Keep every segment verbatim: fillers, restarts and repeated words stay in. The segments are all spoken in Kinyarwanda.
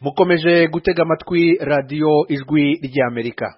mukomeje gutega amatwi radio ijwi ry'Amerika.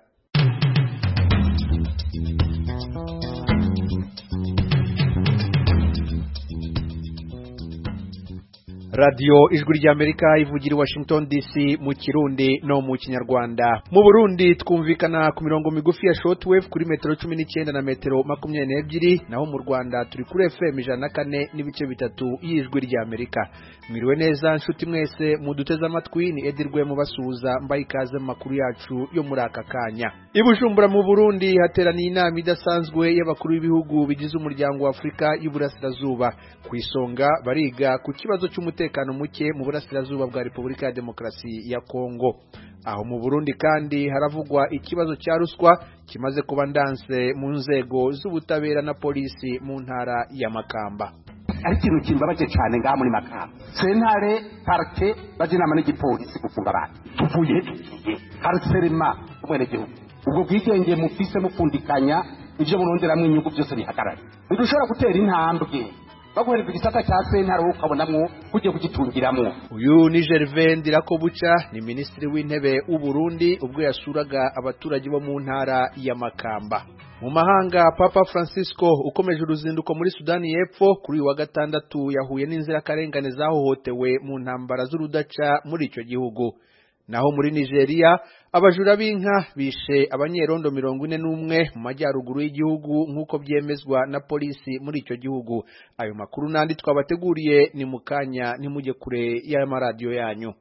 Radio ijwi ry'Amerika ivugira Washington D C mu Kirundi no mu Kinyarwanda. Mu Burundi twumvikana ku mirongo migufi ya shortwave kuri metero cumi n'icyenda na metero makumyabiri n'ebyiri, naho mu Rwanda turi kuri F M ijana na kane n'ibice bitatu y'ijwi ry'Amerika. Mwiriwe neza nshuti mwese muduteze amatwi, ni Edirwe mu basuhuza mbaye ikaze mu makuru yacu yo muri aka kanya. I Bujumbura mu Burundi hateraniye inama idasanzwe y'abakuru b'ibihugu bigize umuryango wa Afrika y'Uburasirazuba. Ku isonga bariga ku kibazo cy'umutekano muke mu burasirazuba bwa Repubulika ya Demokarasi ya Kongo. Aho mu Burundi kandi haravugwa ikibazo cya ruswa kimaze kuba ndanse mu nzego z'ubutabera na polisi mu ntara ya Makamba. Ari kintu kimbabaje cyane ngaha muri Makamba. Sentare parke baje nama n'igipolisi gufunga abantu. Tuvuye tugiye harserema ubwene gihugu. Ubwo bwigenge mufise mufundikanya ivyo muronderamwe inyungu byose bihagarara. Ntidushobora gutera intambwe baguhereza igisata cya sentare ukabonamwo kugiye kugitungiramwo. Uyu ni Gervais Ndirakobuca, ni ministri w'intebe w'u Burundi ubwo yasuraga abaturage bo mu ntara ya Makamba. Mu mahanga, Papa Francisco ukomeje uruzinduko muri Sudani y'Epfo kuri wa gatandatu yahuye n'inzirakarengane zahohotewe mu ntambara z'urudaca muri icyo gihugu. Naho muri Nigeria abajura b'inka bishe abanyerondo mirongo ine n'umwe mu majyaruguru y'igihugu nk'uko byemezwa na polisi muri icyo gihugu. Ayo makuru nandi twabateguriye ni mukanya nimujye kure y'amaradiyo yanyu.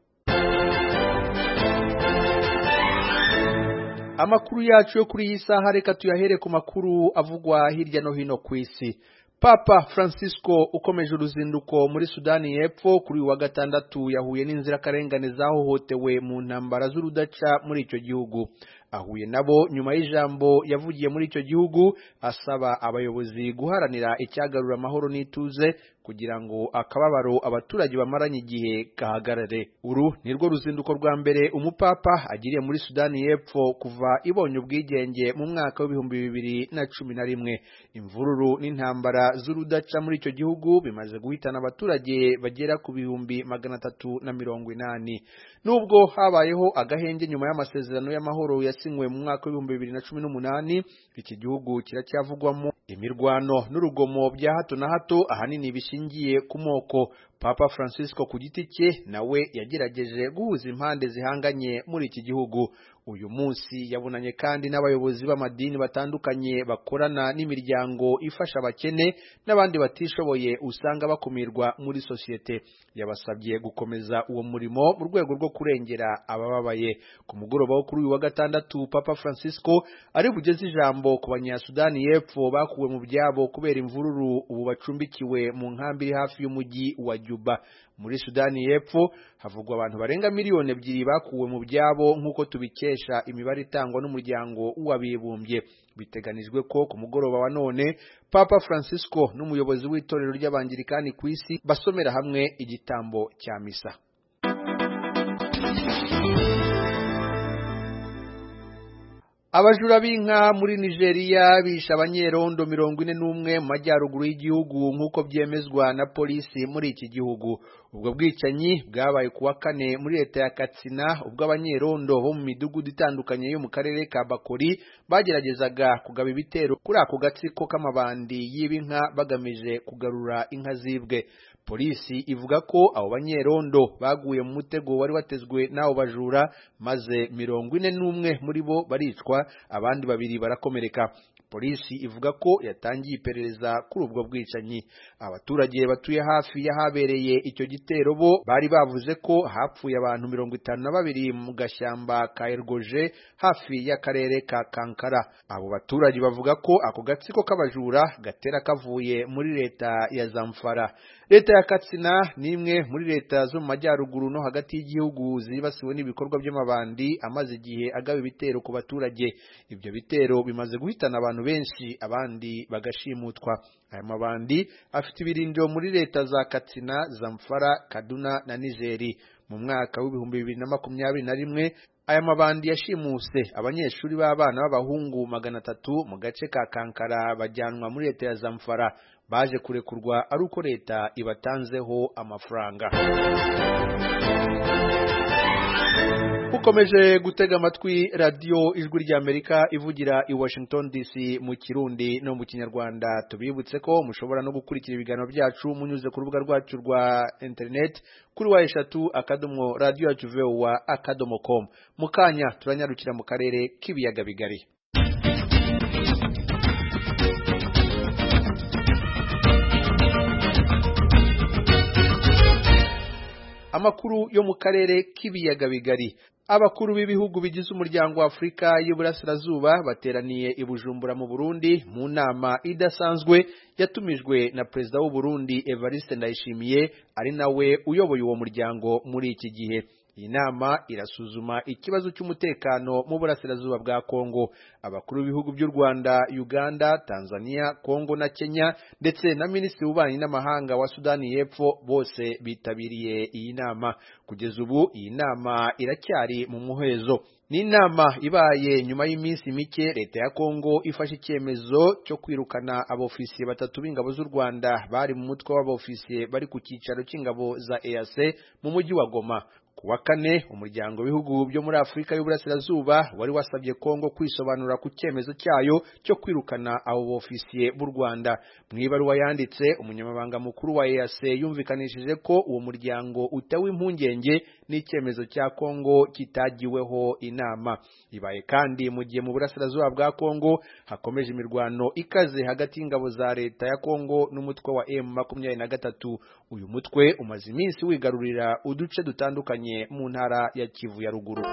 Amakuru yacu yo kuri iyi saha reka tuyahere ku makuru avugwa hirya no hino ku isi. Papa Francisco ukomeje uruzinduko muri Sudani y'Epfo kuri wa gatandatu yahuye n'inzirakarengane zahohotewe mu ntambara z'urudaca muri icyo gihugu. Ahuye nabo nyuma y'ijambo yavugiye muri icyo gihugu asaba abayobozi guharanira icyagarura amahoro n'ituze kugira ngo akababaro abaturage bamaranye igihe kahagarare. Uru nirwo ruzinduko rwa mbere umupapa agiriye muri Sudani y'Epfo kuva ibonye ubwigenge mu mwaka w'ibihumbi bibiri na cumi na rimwe. Imvururu n'intambara z'urudaca muri icyo gihugu bimaze guhitana abaturage bagera ku bihumbi magana atatu na mirongo inani. Nubwo habayeho agahenge nyuma y'amasezerano y'amahoro yasinywe mu mwaka w'ibihumbi bibiri na cumi n'umunani, iki gihugu kiracyavugwamo imirwano n'urugomo bya hato na hato ahanini bishingiye ku moko. Papa Francisco ku giti cye nawe yagerageje guhuza impande zihanganye muri iki gihugu. Uyu munsi yabonanye kandi n'abayobozi b'amadini batandukanye bakorana n'imiryango ifasha abakene n'abandi batishoboye usanga bakumirwa muri societe. Yabasabye gukomeza uwo murimo mu rwego rwo kurengera abababaye. Ku mugoroba wo kuri uyu wa gatandatu, Papa Francisco ari bugeze ijambo ku banyasudani y'Epfo bakuwe mu byabo kubera imvururu ubu bacumbikiwe mu nkambi iri hafi y'umujyi wa Juba. Muri Sudani y'Epfo havugwa abantu barenga miliyoni ebyiri bakuwe mu byabo nk'uko tubikesha imibare itangwa n'umuryango w'abibumbye. Biteganijwe ko ku mugoroba wa none Papa Francisco n'umuyobozi w'itorero ry'Abangilikani ku isi basomera hamwe igitambo cya misa. Abajura b'inka muri Nigeria bishe abanyerondo mirongo ine n'umwe mu majyaruguru y'igihugu nk'uko byemezwa na polisi muri iki gihugu. Ubwo bwicanyi bwabaye kuwa kane muri leta ya Katsina ubwo abanyerondo bo mu midugudu itandukanye yo mu karere ka Bakori bageragezaga kugaba ibitero kuri ako gatsiko k'amabandi y'ibinka bagamije kugarura inka zibwe. Polisi ivuga ko abo banyerondo baguye mu mutego wari watezwe n'abo bajura maze mirongo ine n'umwe muri bo baricwa, abandi babiri barakomereka. Polisi ivuga ko yatangiye iperereza kuri ubwo bwicanyi. Abaturage batuye hafi y'ahabereye icyo gitero bo bari bavuze ko hapfuye abantu mirongo itanu na babiri mu gashyamba ka Ergoje hafi y'akarere ka Kankara. Abo baturage bavuga ko ako gatsiko k'abajura gatera kavuye muri leta ya Zamfara. Leta ya Katsina ni imwe muri leta zo mu majyaruguru no hagati y'igihugu zibasiwe n'ibikorwa by'amabandi amaze igihe agaba ibitero ku baturage. Ibyo bitero bimaze guhitana abantu benshi abandi bagashimutwa. Aya mabandi afite ibirindiro muri leta za Katsina, Zamfara, Kaduna na Nigeri. Mu mwaka w'ibihumbi bibiri na makumyabiri na rimwe aya mabandi yashimuse abanyeshuri b'abana b'abahungu magana atatu mu gace ka Kankara bajyanwa muri leta ya Zamfara. Baje kurekurwa ari uko leta ibatanzeho amafaranga. mukomeje gutega amatwi radio ijwi rya Amerika ivugira i Washington D C mu Kirundi no mu Kinyarwanda. Tubibutse ko mushobora no gukurikira ibiganiro byacu munyuze ku rubuga rwacu rwa internet kuri wa eshatu akadomo radio yacu V O A akadomo com. Mukanya turanyarukira mu karere k'ibiyaga bigari. Amakuru yo mu karere k'ibiyaga bigari. Abakuru b'ibihugu bigize umuryango wa Afrika y'Uburasirazuba bateraniye i Bujumbura mu Burundi mu nama idasanzwe yatumijwe na Perezida w'u Burundi Evariste Ndayishimiye ari nawe uyoboye uwo muryango muri iki gihe. Iyi nama irasuzuma ikibazo cy'umutekano mu burasirazuba bwa Kongo. Abakuru b'ibihugu by'u Rwanda, Uganda, Tanzania, Kongo na Kenya ndetse na Minisitiri w'Ububanyi n'Amahanga wa Sudani y'Epfo bose bitabiriye iyi nama. Kugeza ubu iyi nama iracyari mu muhezo. Ni inama ibaye nyuma y'iminsi mike leta ya Kongo ifashe icyemezo cyo kwirukana abofisiye batatu b'ingabo z'u Rwanda bari mu mutwe w'abofisiye bari ku cyicaro cy'ingabo za E A C mu mujyi wa Goma. Kuwa kane umuryango w'ibihugu byo muri Afrika y'Uburasirazuba wari wasabye Kongo kwisobanura ku cyemezo cyayo cyo kwirukana abo bofisiye b'u Rwanda. Mu ibaruwa yanditse umunyamabanga mukuru wa E A C yumvikanishije ko uwo muryango utawe impungenge n'icyemezo cya Kongo kitagiweho inama. Ibaye kandi mu gihe mu burasirazuba bwa Kongo hakomeje imirwano ikaze hagati y'ingabo za leta ya Kongo n'umutwe wa M makumyabiri na gatatu. Uyu mutwe umaze iminsi wigarurira uduce dutandukanye mu ntara ya Kivu ya ruguru.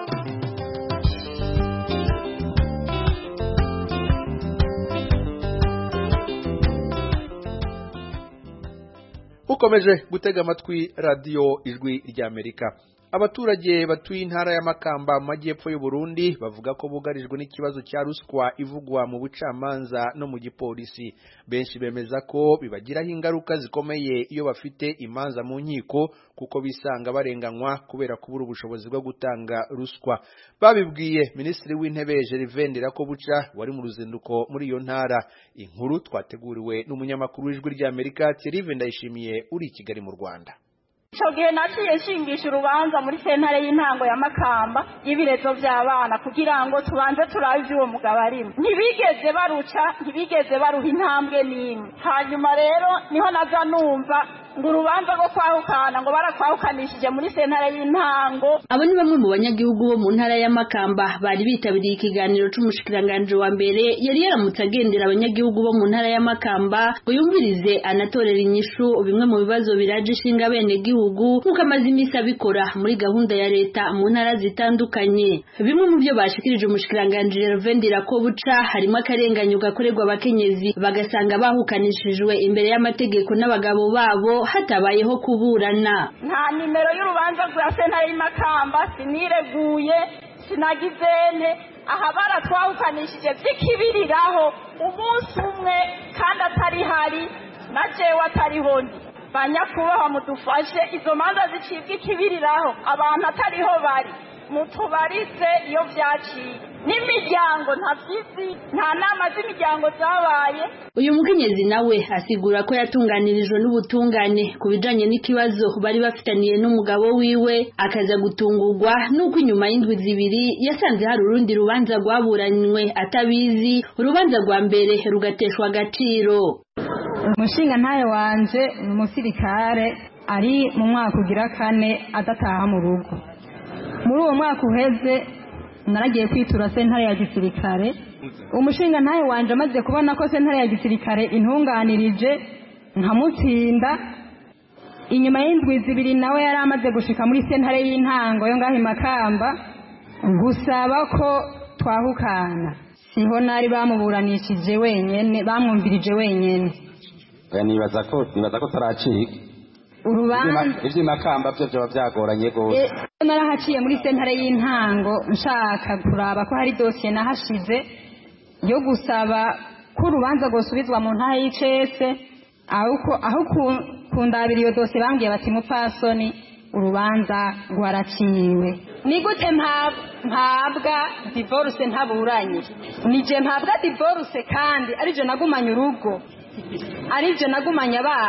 Ukomeje gutega amatwi radio ijwi rya Amerika. Abaturage batuye intara ya Makamba mu majyepfo y'u Burundi bavuga ko bugarijwe n'ikibazo cya ruswa ivugwa mu bucamanza no mu gipolisi. Benshi bemeza ko bibagiraho ingaruka zikomeye iyo bafite imanza mu nkiko kuko bisanga barenganywa kubera kubura ubushobozi bwo gutanga ruswa. Babibwiye Minisitiri w'Intebe Gervais Ndirakobuca wari mu ruzinduko muri iyo ntara. Inkuru twateguriwe n'umunyamakuru w'ijwi rya Amerika Thierry Ndayishimiye uri i Kigali mu Rwanda. Ico gihe naciye nshingisha urubanza muri sentare y'intango ya Makamba y'ibirezo by'abana kugira ngo tubanze turaje uwo mugabo arimo. Ntibigeze baruca, ntibigeze baruha intambwe n'imwe. Hanyuma rero niho naza numva ngo urubanza rwo kwahukana ngo barakwahukanishije muri sentare y'intango. Abo ni bamwe mu banyagihugu bo mu ntara ya Makamba bari bitabiriye ikiganiro c'umushikiranganje wa mbere yari yaramutse agendera abanyagihugu bo mu ntara ya Makamba ngo yumvirize anatorera inyishu bimwe mu bibazo biraje ishinga bene gihugu nkuko amaze imisi abikora muri gahunda ya leta mu ntara zitandukanye. Bimwe mu byo bashikirije umushikiranganje Gervais Ndirakobuca harimo akarenganyo gakorerwa abakenyezi bagasanga bahukanishijwe imbere y'amategeko n'abagabo babo hatabayeho kuburana. Nta nimero y'urubanza rwa sentare y'Makamba sinireguye sinagizene aha baratwahukanishije by'ikibiriraho umunsi umwe kandi atari hari na jewe atariho ndi. Banyakubaha mudufashe izo manza zicibwa ikibiriraho abantu atariho bari mutubarize iyo byaciye n'imiryango ntavyizi nta nama z'imiryango zabaye. Uyu mukenyezi nawe asigura ko yatunganirijwe n'ubutungane kubijanye n'ikibazo bari bafitaniye n'umugabo wiwe akaza gutungurwa nuko inyuma y'indwi zibiri yasanze hari urundi rubanza rwaburanywe atabizi, urubanza rwa mbere rugateshwa agaciro. Umushinga ntaye wanje umusirikare ari mu mwaka ugira kane adataha mu rugo. Muri uwo mwaka uheze naragiye kwitura sentare ya gisirikare. Umushinga ntaye wanje amaze kubona ko sentare ya gisirikare intunganirije nkamutsinda, inyuma y'indwi zibiri nawe yari amaze gushika muri sentare y'intango yo ngaho i Makamba gusaba ko twahukana. Siho nari bamuburanishije wenyene, bamwumvirije wenyene. Nibaza ko nibaza ko taracika urubanza ivyo Makamba byo byo byagoranye gose. Narahaciye muri sentare y'intango nshaka kuraba ko hari dossier nahashize yo gusaba ko urubanza gosubizwa mu ntara y'Icese, aho aho kundabira iyo dossier bambwiye bati mupfasoni urubanza rwaraciwe. Ni gute mpabwa divorce ntaburanye? Nije mpabwa divorce kandi arije nagumanye urugo, arije nagumanye abana.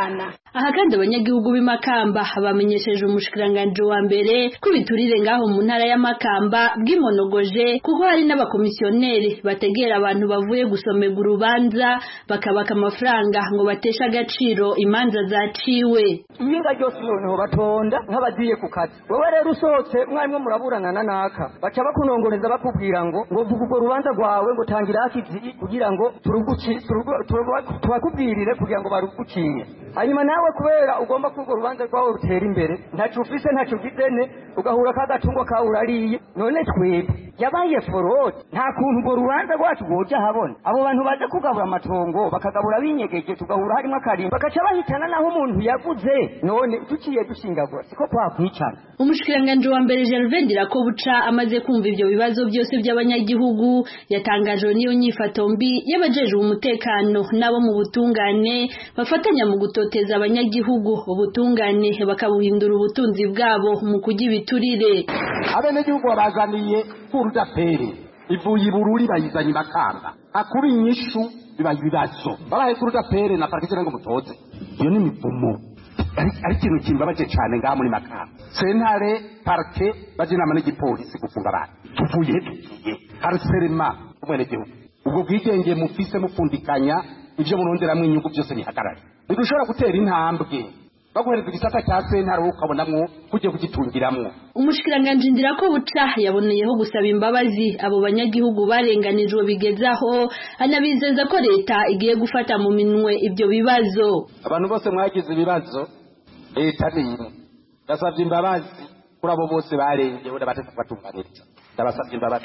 aha kandi abanyagihugu b'imakamba bamenyesheje umushikiranganje wa mbere ko biturire ngaho mu ntara ya Makamba bw'imonogoje kuko hari n'abakomisiyoneri bategera abantu bavuye gusomega urubanza bakabaka amafaranga ngo batesha agaciro imanza zaciwe. Ibinga byose noneho batonda nk'abagiye ku kazi. Wowe rero usohotse mwarimwe muraburana na naka baca bakunongoreza bakubwira ngo ngo vuga urwo rubanza rwawe ngo tangira akizi kugira ngo turuguci tubakubwirire kugira ngo baruguciye. Hanyuma nawe kubera ugomba kurwo rubanza rwawe rutera imbere ntacu ufise ntacu gidene ugahura kagatungo kawe urariye none twebwe yabaye forode nta kuntu urwo rubanza rwacu goja habona abo bantu baje kugabura amatongo bakagabura binyegeje tugahura harimo akarimba bakaca bahitana naho umuntu yavuze none duciye dushingagura siko kwakwicana. Umushikiranganje wa mbere Gervais Ndirakobuca amaze kumva ivyo bibazo byose by'abanyagihugu yatangaje niyo nyifato mbi yabajeje umutekano nabo mu butungane bafatanya mu gutoteza abanyagihugu ubutungane bakabuhindura ubutunzi bwabo mu kujya ibiturire. Abenegihugu babazaniye kurudapere ivuye ibururi bayizanye Makamba akuba inyishu bibaye ibibazo babaye kurudapere na parikira ngo mutoze iyo ni mivumo ari kintu kimbabaje cyane ngaha muri Makamba sentare parke bajinama n'igipolisi gufunga abantu tuvuye tugiye harserema ubwenegihugu ubwo bwigenge mufise mupfundikanya ivyo muronderamwe inyungu byose bihagarare bidushobora gutera intambwe baguhereza igisata cya sentare ukabonamwo kujye kugitungiramwo. Umushikiranganje Ndirakobuca yaboneyeho gusaba imbabazi abo banyagihugu barenganijwe bigezaho anabizeza ko leta igiye gufata mu minwe ibyo bibazo. Abantu bose mwagize ibibazo leta niyo ndasabye imbabazi kuri abo bose barengewe n'abatatu batunganiriza ndabasabye imbabazi.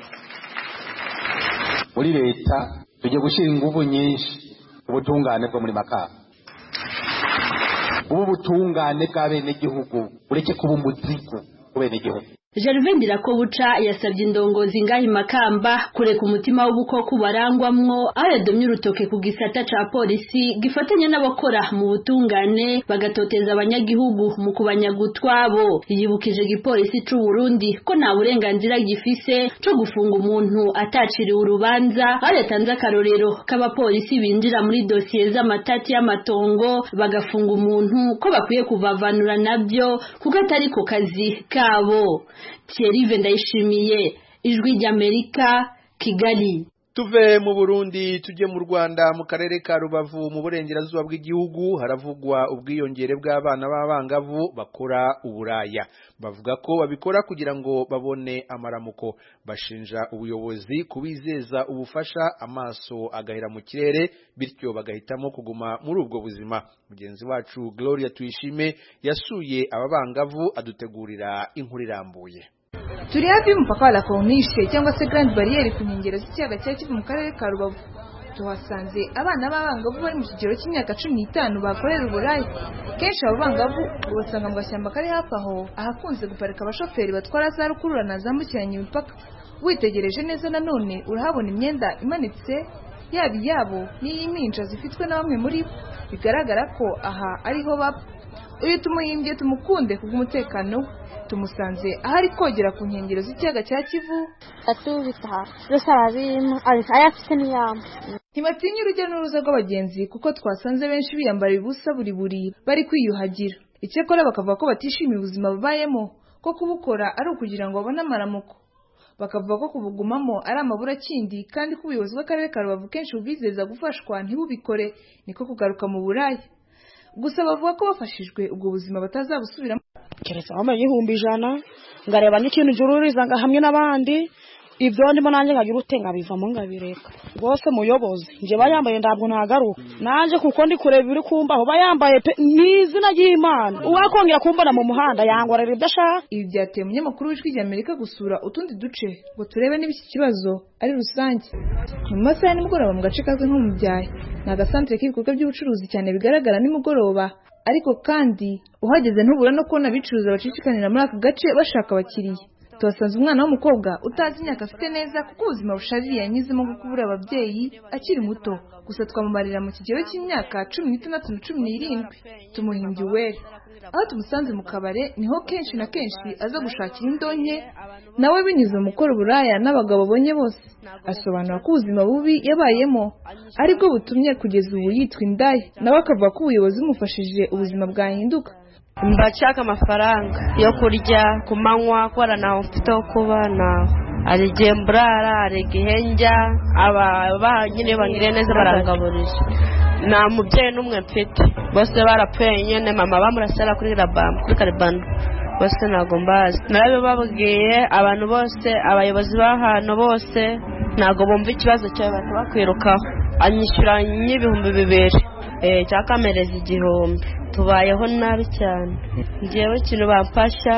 Muri leta tujye gushira ingufu nyinshi ubutungane bwo muri Makamba ubu butungane bw'abene gihugu ureke kuba umuzigo kubene gihugu. Gervais Ndirakobuca yasabye indongozi ngahi Makamba kureka umutima w'ubukoko barangwamwo aho yadomye urutoke ku gisata ca polisi gifatanya n'abakora mu butungane bagatoteza abanyagihugu mu kubanyagutwabo. Yibukije igipolisi c'u Burundi ko nta burenganzira gifise co gufunga umuntu ataciriwe urubanza aho yatanze akarorero k'abapolisi binjira muri dosiye z'amatati y'amatongo bagafunga umuntu ko bakwiye kuvavanura nabyo kuko atari ko kazi kabo. Thierry Vendayishimiye ijwi ry'Amerika Kigali. Tuve mu Burundi tujye mu Rwanda mu karere ka Rubavu mu burengerazuba bw'igihugu haravugwa ubwiyongere bw'abana b'abangavu bakora uburaya. Bavuga ko babikora kugira ngo babone amaramuko. Bashinja ubuyobozi kubizeza ubufasha amaso agahera mu kirere bityo bagahitamo kuguma muri ubwo buzima. Mugenzi wacu Gloria Tuyishime yasuye ababangavu adutegurira inkuru irambuye. Turi hafi y'umupaka wa La Corniche cyangwa se Grande Barriere ku nkengero z'ikiyaga cya Kivu mu karere ka Rubavu. Tuhasanze abana b'abangavu bari mu kigero cy'imyaka cumi n'itanu bakorera uburaya. Kenshi abo bangavu ubasanga mu gashyamba kari hafi aho ahakunze guparika abashoferi batwara za rukururana zambukiranya imipaka. Witegereje neza nanone urahabona imyenda imanitse yaba iyabo n'iy'impinja zifitwe na bamwe muri bo. Bigaragara ko aha ariho baba. Uyu tumuhimbye tumukunde kubw'umutekano we. Tumusanze ahari kogera ku nkengero z'ikiyaga cya Kivu. Ntibatinya urujya n'uruza rw'abagenzi kuko twasanze benshi biyambara ubusa buri buri bari kwiyuhagira. Icyakora bakavuga ko batishimiye ubuzima babayemo ko kubukora ari ukugira ngo babone amaramuko. Bakavuga ko kubugumamo ari amabura kindi kandi ko ubuyobozi bw'akarere ka Rubavu kenshi bubizeza gufashwa ntibubikore niko kugaruka mu buraya. Gusa bavuga ko bafashijwe ubwo buzima batazabusubiramo. Keretse wambaye igihumbi ijana ngareba n'ikintu jururiza hamwe n'abandi ibyo ndimo nanjye nkagira utenga bivamo ngabireka rwose muyobozi nje bayambaye ndabwo ntagaruka nanje kuko ndi kureba biri kumbaho bayambaye n'izina ry'Imana uwakongera kumbona mu muhanda yangorera idashaka. Ibi byateye umunyamakuru w'ijwi ry'Amerika gusura utundi duce ngo turebe niba iki kibazo ari rusange. Mu masaha y'umugoroba mu gace kazwi nko mu Byayi ni agasantere k'ibikorwa by'ubucuruzi cyane bigaragara nimugoroba, ariko kandi uhageze ntubura no kubona abicuruza bacishikanira muri aka gace bashaka abakiriya. tuhasanze umwana w'umukobwa utazi imyaka afite neza kuko ubuzima bushaririye yanyuzemo bwo kubura ababyeyi akiri muto, gusa twamumarira mu kigero cy'imyaka cumi n'itandatu na cumi n'irindwi. Tumuhimbye Uwera, aho tumusanze mu kabare niho kenshi na kenshi aza gushakira indonke, nawe binyuze mu gukora uburaya n'abagabo abonye bose. Asobanura ko ubuzima bubi yabayemo aribwo butumye kugeza ubu yitwa indaya, nawe akavuga ko ubuyobozi bumufashije ubuzima bwahinduka. Mbashaka amafaranga yo kurya ku manywa, kubara naho mfite ho kuba, naho ari igihe mburara, ari igihe njya, aba nyine bangire neza barangaburije. Nta mubyeyi n'umwe mfite, bose barapfuye nyine, mama bamurasara kuri rabam kuri karibando, bose ntago mbazi. Narabibabwiye abantu bose, abayobozi b'ahantu bose ntago bumva ikibazo cyawe, bahita bakwirukaho. Anyishyura n'ibihumbi bibiri cyakamereza igihumbi. Tubayeho nabi cyane. Ngewe ikintu bampasha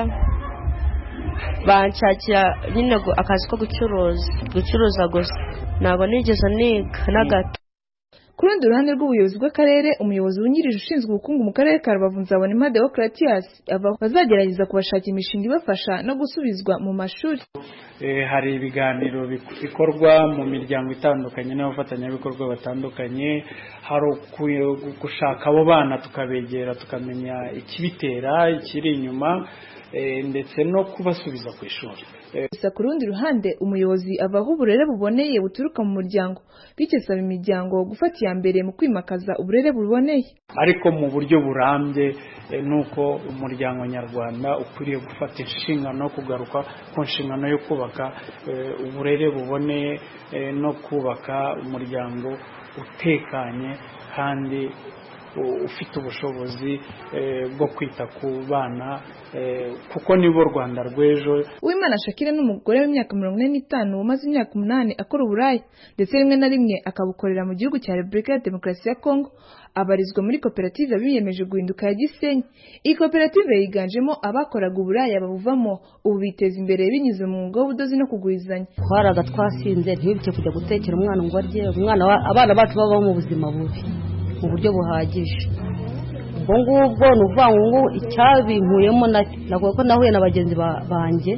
banshakira nyine akazi ko gucuruza gucuruza gusa, ntabwo nigeze niga na gato. Ku rundi ruhande rw'ubuyobozi bw'akarere, umuyobozi wungirije ushinzwe ubukungu mu karere ka Rubavu Nzabonimpa Deogratias ava bazagerageza kubashakira imishinga ibafasha no gusubizwa mu mashuri. Hari ibiganiro bikorwa mu miryango itandukanye n'abafatanyabikorwa batandukanye, hari gushaka abo bana tukabegera tukamenya ikibitera, ikiri inyuma, ndetse no kubasubiza ku ishuri. Gusa ku rundi ruhande, umuyobozi avaho uburere buboneye buturuka mu muryango, bikesaba imiryango gufata iya mbere mu kwimakaza uburere buboneye. Ariko mu buryo burambye nuko umuryango nyarwanda ukwiriye gufata inshingano, kugaruka ku nshingano yo kubaka uburere buboneye no kubaka umuryango utekanye kandi ufite ubushobozi bwo kwita ku bana, kuko nibo Rwanda rw'ejo. Uwimana Shakira n'umugore w'imyaka mirongo ine n'itanu umaze imyaka umunani akora uburaya, ndetse rimwe na rimwe akabukorera mu gihugu cya Repubulika ya Demokarasi ya Kongo, abarizwa muri koperative biyemeje guhinduka ya Gisenyi. Iyi koperative yiganjemo abakoraga uburaya babuvamo, ubu biteza imbere binyuze mu mwuga w'ubudozi no kugurizanya. Twaraga twasinze ntibite kujya gutekera umwana ngo arye, umwana abana bacu babaho mu buzima bubi mu buryo buhagije. Ubwo ngubwo ni ukuvuga ngo icyabinkuyemo nakuye ko nahuye na bagenzi banjye,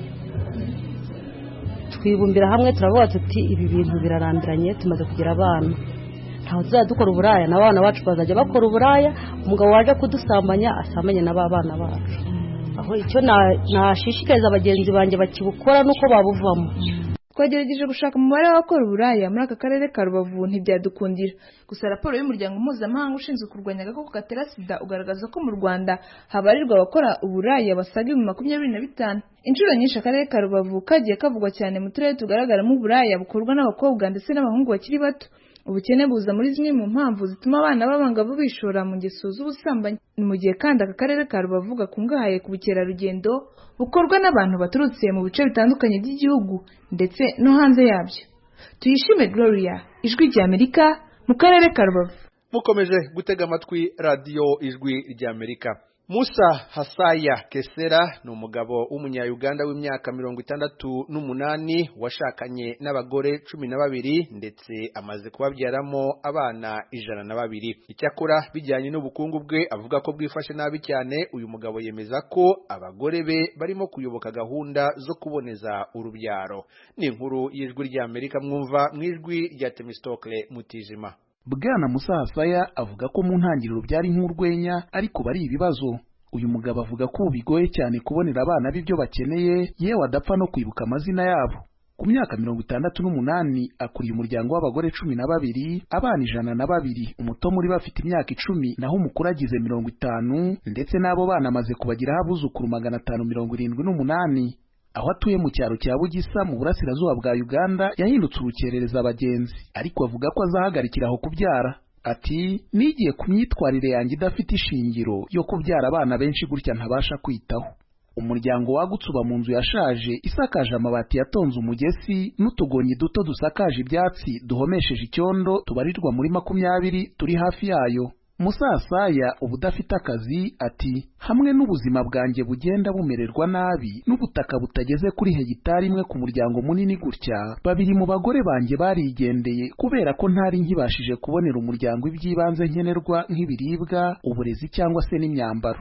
twibumbira hamwe turavuga tuti ibi bintu birarambiranye, tumaze kugira abana, ntaho tuzajya dukora uburaya, n'abana bacu bazajya bakora uburaya, umugabo waje kudusambanya asambanye n'abana bacu. Aho icyo nashishikariza abagenzi banjye bakibukora nuko babuvamo. Twagerageje gushaka umubare w'abakora uburaya muri aka karere ka Rubavu ntibyadukundira. Gusa raporo y'umuryango mpuzamahanga ushinzwe kurwanya agakoko gatera sida ugaragaza ko mu Rwanda habarirwa abakora uburaya basaga ibihumbi makumyabiri na bitanu. Inshuro nyinshi akarere ka Rubavu kagiye kavugwa cyane mu turere tugaragaramo uburaya bukorwa n'abakobwa ndetse n'abahungu bakiri bato. Ubukene buza muri zimwe mu mpamvu zituma abana b'abangavu bishora mu ngeso z'ubusambanyi. Ni mu gihe kandi aka karere ka Rubavu gakungahaye ku bukerarugendo bukorwa n'abantu baturutse mu bice bitandukanye by'igihugu ndetse no hanze yabyo. Tuyishime Gloria, Ijwi ry'Amerika, mu karere ka Rubavu. Mukomeje gutega amatwi radio Ijwi ry'Amerika. Musa Hasaya Kesera ni umugabo w'umunya-Uganda w'imyaka mirongo itandatu n'umunani washakanye n'abagore cumi na babiri ndetse amaze kubabyaramo abana ijana na babiri. Icyakora bijyanye n'ubukungu bwe avuga ko bwifashe nabi cyane. Uyu mugabo yemeza ko abagore be barimo kuyoboka gahunda zo kuboneza urubyaro. Ni inkuru y'Ijwi ry'Amerika mwumva mwijwi rya Temistokle Mutijima. Bwana Musa Hasaya avuga ko mu ntangiriro byari nk'urwenya ariko bari ibibazo. Uyu mugabo avuga ko bigoye cyane kubonera abana b'ibyo bakeneye, yewe adapfa no kwibuka amazina yabo. Ku myaka mirongo itandatu n'umunani akuriye umuryango w'abagore cumi na babiri, abana ijana na babiri, umuto muri bafite imyaka icumi naho umukuru agize mirongo itanu, ndetse n'abo bana amaze kubagiraho abuzukuru magana atanu mirongo irindwi n'umunani. Aho atuye mu cyaro cya Bugisa mu burasirazuba bwa Uganda yahindutse urukerereza abagenzi, ariko avuga ko azahagarikira aho kubyara. Ati nigiye ku myitwarire yanjye idafite ishingiro yo kubyara abana benshi gutya ntabasha kwitaho. Umuryango wagutse uba mu nzu yashaje isakaje amabati yatonze umugesi n'utugonyi duto dusakaje ibyatsi duhomesheje icyondo tubarirwa muri makumyabiri turi hafi yayo. Musa Hasaya ubudafite akazi ati hamwe n'ubuzima bwanjye bugenda bumererwa nabi n'ubutaka butageze kuri hegitari imwe ku muryango munini gutya, babiri mu bagore banjye barigendeye kubera ko ntari nkibashije kubonera umuryango iby'ibanze nkenerwa nk'ibiribwa, uburezi cyangwa se n'imyambaro.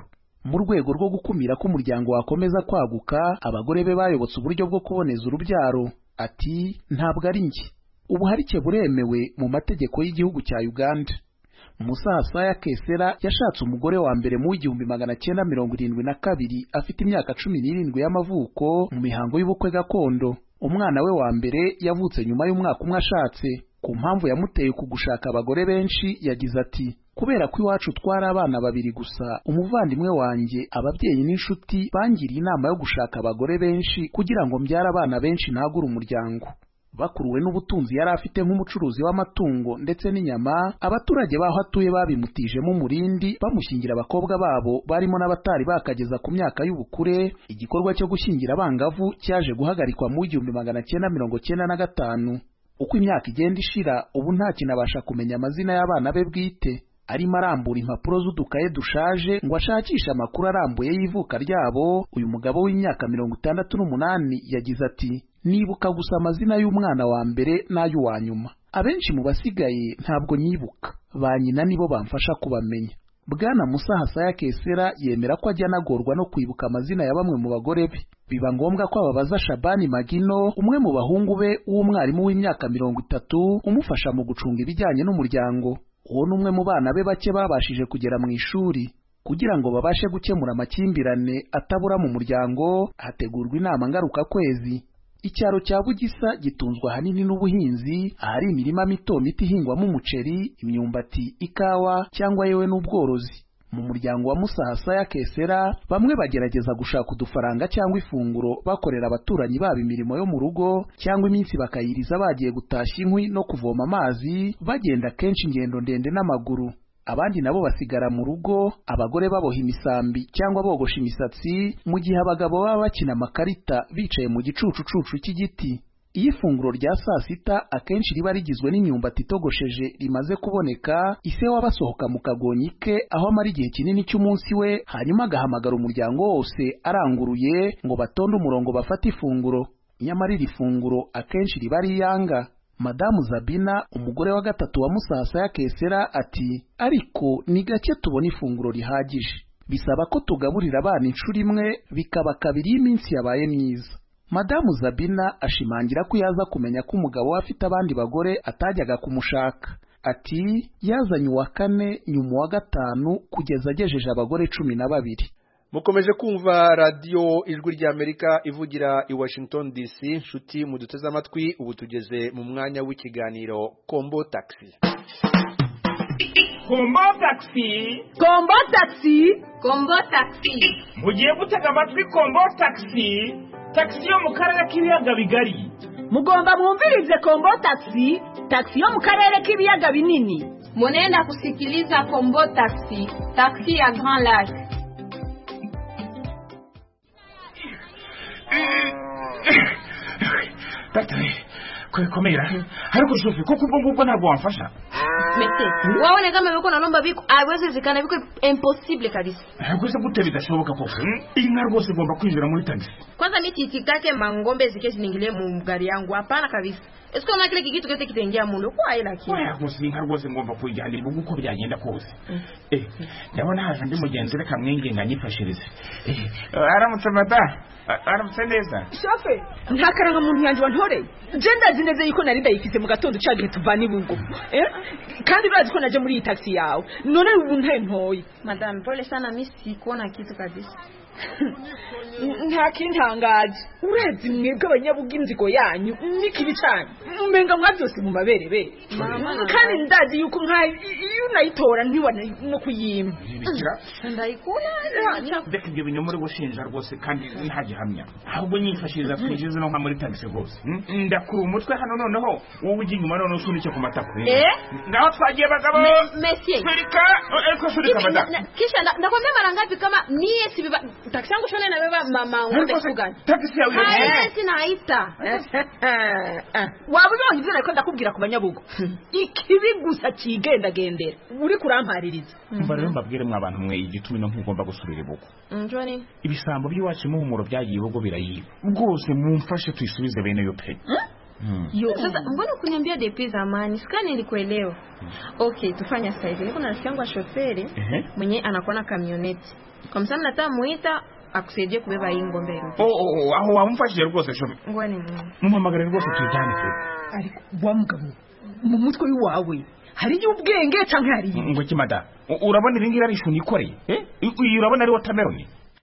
mu rwego rwo gukumira ko umuryango wakomeza kwaguka abagore be bayobotse uburyo bwo kuboneza urubyaro. Ati ntabwo ari njye, ubuharike buremewe mu mategeko y'igihugu cya Uganda. Musa Hasaya Kesera yashatse umugore wa mbere mu igihumbi magana cyenda mirongo irindwi na kabiri afite imyaka cumi n'irindwi y'amavuko mu mihango y'ubukwe gakondo. Umwana we wa mbere yavutse nyuma y'umwaka umwe ashatse. Ku mpamvu yamuteye kugushaka abagore benshi yagize ati kubera ko iwacu twari abana babiri gusa, umuvandimwe wanjye, ababyeyi n'inshuti bangiriye inama yo gushaka abagore benshi kugira ngo mbyare abana benshi nagure umuryango. Bakuruwe n'ubutunzi yari afite nk'umucuruzi w'amatungo ndetse n'inyama, abaturage baho atuye babimutijemo umurindi bamushyingira abakobwa babo barimo n'abatari bakageza ku myaka y'ubukure. Igikorwa cyo gushyingira abangavu cyaje guhagarikwa mu igihumbi magana cyenda mirongo cyenda na gatanu. Uko imyaka igenda ishira, ubu nta kinabasha kumenya amazina y'abana be bwite. Arimo arambura impapuro z'udukaye dushaje ngo ashakishe amakuru arambuye y'ivuka ryabo, uyu mugabo w'imyaka mirongo itandatu n'umunani yagize ati nibuka gusa amazina y'umwana wa mbere n'ay'uwa nyuma. Abenshi mu basigaye ntabwo nyibuka, ba nyina nibo bamfasha kubamenya. Bwana Musa Hasaya Kesera yemera ko ajya anagorwa no kwibuka amazina ya bamwe mu bagore be. Biba ngombwa ko ababaza Shabani Magino, umwe mu bahungu be w'umwarimu w'imyaka mirongo itatu umufasha mu gucunga ibijyanye n'umuryango. Uwo n'umwe mu bana be bake babashije kugera mu ishuri. Kugira ngo babashe gukemura amakimbirane atabura mu muryango, hategurwa inama ngaruka kwezi. Icyaro cya Bugisa gitunzwe ahanini n'ubuhinzi, ahari imirima mito mito ihingwamo umuceri, imyumbati, ikawa cyangwa yewe n'ubworozi. Mu muryango wa Musa Hasaya Kesera, bamwe bagerageza gushaka udufaranga cyangwa ifunguro bakorera abaturanyi babo imirimo yo mu rugo, cyangwa iminsi bakayiriza bagiye gutashya inkwi no kuvoma amazi, bagenda kenshi ingendo ndende n'amaguru. Abandi nabo basigara mu rugo, abagore baboha imisambi cyangwa bogosha imisatsi, mu gihe abagabo baba bakina amakarita bicaye mu gicucucucu cy'igiti. Iyo ifunguro rya saa sita akenshi riba rigizwe n'imyumbati itogosheje rimaze kuboneka, ise wabasohoka mu kagonyi ke aho amara igihe kinini cy'umunsi we, hanyuma agahamagara umuryango wose aranguruye ngo batonde umurongo bafate ifunguro. Nyamara iri funguro akenshi riba ari iyanga. Madamu Zabina, umugore wa gatatu wa Musa Hasaya Kesera, ati ariko ni gake tubona ifunguro rihagije, bisaba ko tugaburira abana inshuro imwe, bikaba kabiri y'iminsi yabaye myiza. Madamu Zabina ashimangira ko yaza kumenya ko umugabo we afite abandi bagore atajyaga kumushaka. Ati yazanye uwa kane nyuma wa gatanu kugeza agejeje abagore cumi na babiri. Mukomeje kumva radio Ijwi ry'Amerika ivugira i Washington D C. Nshuti muduteze amatwi, ubu tugeze mu mwanya w'ikiganiro Kombo Taxi. Kombo Taxi, Kombo Taxi, Kombo Taxi. Mugiye gutega amatwi Kombo Taxi, taxi yo mu karere k'ibiyaga bigari. Mugomba mwumvirize Kombo Taxi, taxi yo mu karere k'ibiyaga binini. Munenda kusikiliza Kombo Taxi, taxi ya Grand Lac. Tatari, kwekomera. Hariko shofi kuko ubwo ubwo ntabwo wamfasha. Mete, waone kama yuko naomba biko, haiwezekana biko impossible kabisa. Hakuze gute bidashoboka koko. Inka rwose igomba kwinjira muri taxi. Kwanza miti itikake mangombe zikeshi ningile mu gari yangu, hapana kabisa. Esko na kile kitu kyote kitengea mundo kwa ila kile. Oya gusa inka rwose ngomba kujyana ibugu uko byagenda kose. Eh, ndabona haje ndi mugenzi reka mwenge nganyifashirize. Eh, aramutse mata. Aramutse neza. Shofe, ntakaranga muntu yanje wantore. Je ndazi neza yuko nari ndayifite mu gatondo cyagihe tuvana ibungo. Eh? Kandi urazi ko naje muri iyi taxi yawe. None ubu ntaye ntoyi. Madam, pole sana mimi sikuona kitu kabisa. Nta kintangaje. Urezi mwebwe abanyabuginzigo yanyu nikibi cyane. Umenga mwa byose mu maberebe. Kandi ndazi yuko nka iyo nayitora ntiwana no kuyima. Ndayikuna. Ndeke ibyo binyo muri gushinja rwose kandi ntagihamya. Ahubwo nyifashiriza twinjize no nka muri taxi rwose. Ndakuru umutwe hano noneho wowe ugiye nyuma none usunike ku matako. Eh? Ngaho twagiye bagabo. Monsieur. Turika, eko surika madam. Kisha ndakwambia mara ngapi kama niye sibiba taxi yangu shone na beba mama ngombe kugani. Taxi yawe. Hayi sinaita. Wabonye ivyo nako ndakubwira ku banyabugo. Ikibi gusa kigenda gendera. Uri kurampaririza. Mbare mbabwire mwa abantu mwe igitumi no nkugomba gusubira ibugo. Njoni. Ibisambo by'iwacu mu humuro byagiye ibugo birayiba. Bwose mumfashe tuyisubize bene yo pe. Yo, sasa mbona kuniambia depuis zamani? Sikani nilikuelewa. Okay, tufanya sasa hivi. Niko na rafiki yangu wa shoferi mwenye anakuwa na kamioneti. Kwa msana nataka muita akusaidie kubeba hii ngombe hiyo. Oh oh, aho amfashije rwose shoferi. Ngwani. Mumpamagare rwose tujyane se. Ariko bwamugabo mu mutwe wawe hari ubwenge cyangwa hari ngo kimada. Urabona iringira ari shuni ikoreye? Eh? Urabona ari watermelon?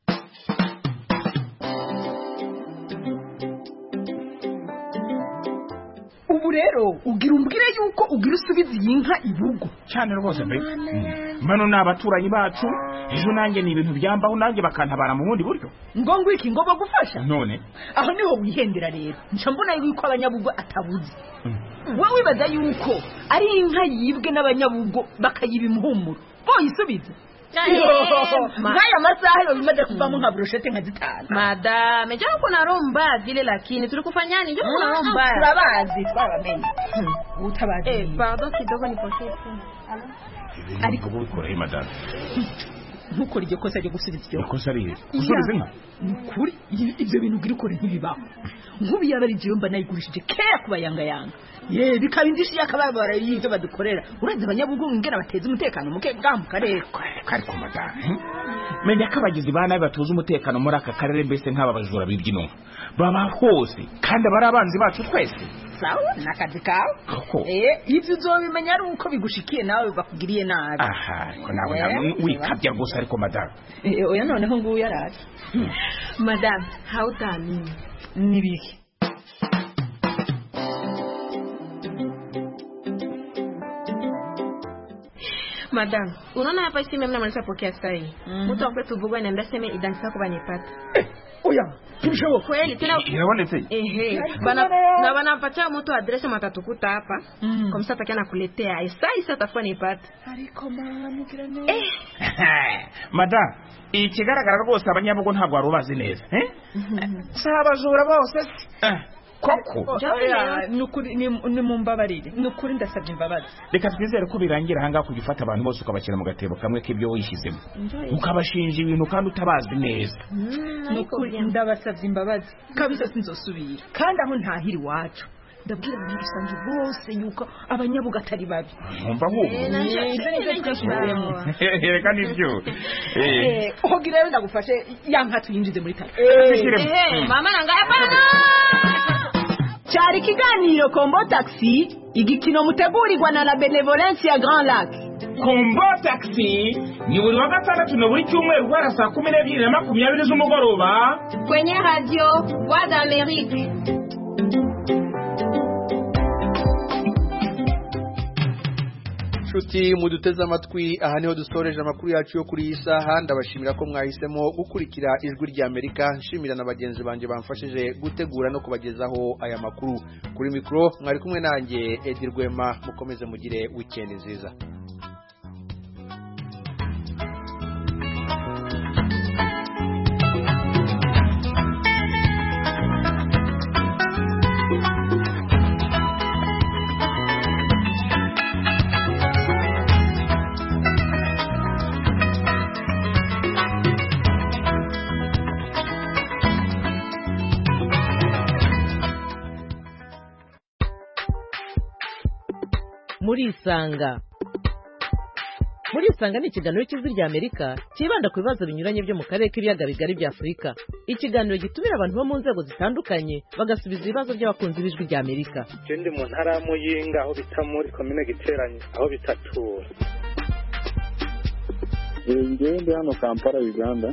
Ubu rero ugira umbwire yuko ugira usubiza inka ibugo cyane rwose mbe. Mano nabaturanyi bacu ejo nanjye ni ibintu byambaho nanjye bakantabara mu bundi buryo. Ngo ngwiki ngo bagufasha none aho niho wihendera rero nca mbona yuko abanyabugo atabuze. Wowe wibaza yuko ari inka yibwe n'abanyabugo bakayiba imuhumuro boyisubiza ngaya masaha yo bimaze kuvamo nka brochette nka zitanu. Madame, njoo kuna romba vile lakini tulikufanyani njoo kuna romba. Turabazi twabamenye. Utabazi. Eh, pardon kidogo ni pochette. Ariko bukore madame. Nkuko ryo kosa ryo gusubiza ibyo. Kosa rihe. Gusubiza inka. Kuri ibyo bintu gira ukore ntibibaho. Nkubi yabari jiyo mba nayigurishije kera kubayanga yanga. Ye bikabindishije akababara y'ibyo badukorera. Urenze abanyabugu ngena bateza umutekano muke bwa mu karere. Kari ku madame. Menya kabagizi bana batuza umutekano muri aka karere mbese nk'aba bajura bibyino. Baba hose kandi barabanzi bacu twese. Sawa nakazi kawe. Eh ibyo uzobimenya ari uko bigushikiye nawe bakugiriye nabi. Aha ko nawe wikabya rwose ariko madame. Eh oya noneho nguyu yaraje. Madame, hautani nibiki? Madame, unaona hapa isi mimi namaliza pokea sasa hii. Mtu wa kwetu Bugwa anaenda sema identity yako banipata. Oya, kisho kweli tena inabonetse. Ehe, bana na banapatia mtu address matatukuta hapa. Kwa msata atakiana kuletea. Sasa isa atakuwa nipata. Ariko mama nikirane. Eh. Madame, ikigaragara rwose abanyabugo ntabwo arubazi neza, eh? Sabajura bose. Eh. Koko nukuri ni mumbabarire nukuri ndasabye imbabazi. Reka twizere ko birangira hanga kugifata abantu bose ukabashyira mu gatebo kamwe k'ibyo wishizemo ukabashinja ibintu kandi utabazi neza. Nukuri ndabasabye imbabazi kabisa sinzosubira kandi aho ntahiri wacu ndabwira abantu rusange bose yuko abanyabuga atari babi. Umva hu reka nibyo eh ogira rero ndagufashe yanka tuyinjize muri tara. Eh mama nangaya pana cyari kiganiro Kombo Taxi igikino mutegurirwa na la Benevolence ya Grand Lac. Kombo Taxi ni buri wa gatandatu na buri cyumweru guhera saa kumi n'ebyiri na makumyabiri z'umugoroba kwenye radio Voix d'Amérique. Nshuti muduteze amatwi aha niho dusoreje amakuru yacu yo kuri iyi saha. Ndabashimira ko mwahisemo gukurikira ijwi rya Amerika. Nshimira na bagenzi banjye bamfashije gutegura no kubagezaho aya makuru. Kuri mikro mwari kumwe nanjye Edi Rwema. Mukomeze mugire weekend nziza. Muri Isanga. Muri Isanga ni ikiganiro cy'ijwi rya Amerika kibanda ku bibazo binyuranye byo mu karere k'ibiyaga bigari bya Afurika. Ikiganiro gitumira abantu bo mu nzego zitandukanye bagasubiza ibibazo by'abakunzi b'ijwi rya Amerika. Ndi mu ntara ya Muyinga aho bita muri commune Giteranye aho bitatura. Ngiye ndi hano Kampala Uganda.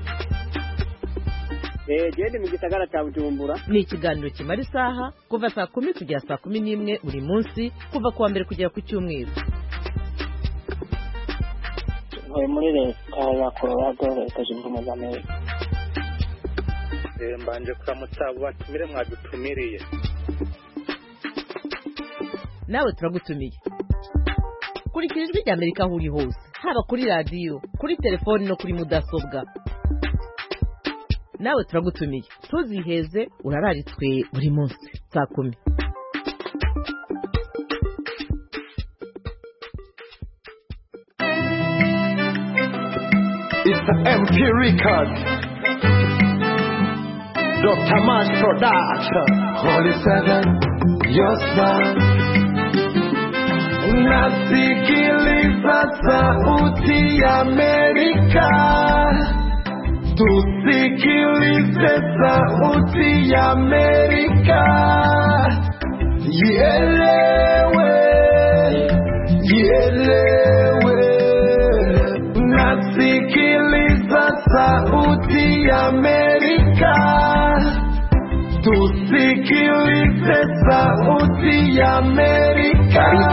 Eh gende mu gisagara cya Bujumbura. Ni ikiganiro kimara isaha kuva saa kumi kugera saa kumi n'imwe buri munsi kuva kuwa mbere kugera ku cyumweru. Ntuye muri leta ya Colorado leta zunze ubumwe za Amerika. Eh mbanje kuramutsa batumire mwadutumiriye. Nawe turagutumiye. Kurikira ijwi rya Amerika aho uri hose haba kuri radio kuri telefoni no kuri mudasobwa. Nawe turagutumiye tuziheze urararitswe buri munsi saa kumi. It's the M P Record Doctor Mash Production Holy Seven Yosa. Nasikiliza Sauti ya Amerika. Tusikilize Sauti ya Amerika. Ielewe, ielewe. Nasikiliza Sauti ya Amerika. Tusikilize Sauti ya Amerika.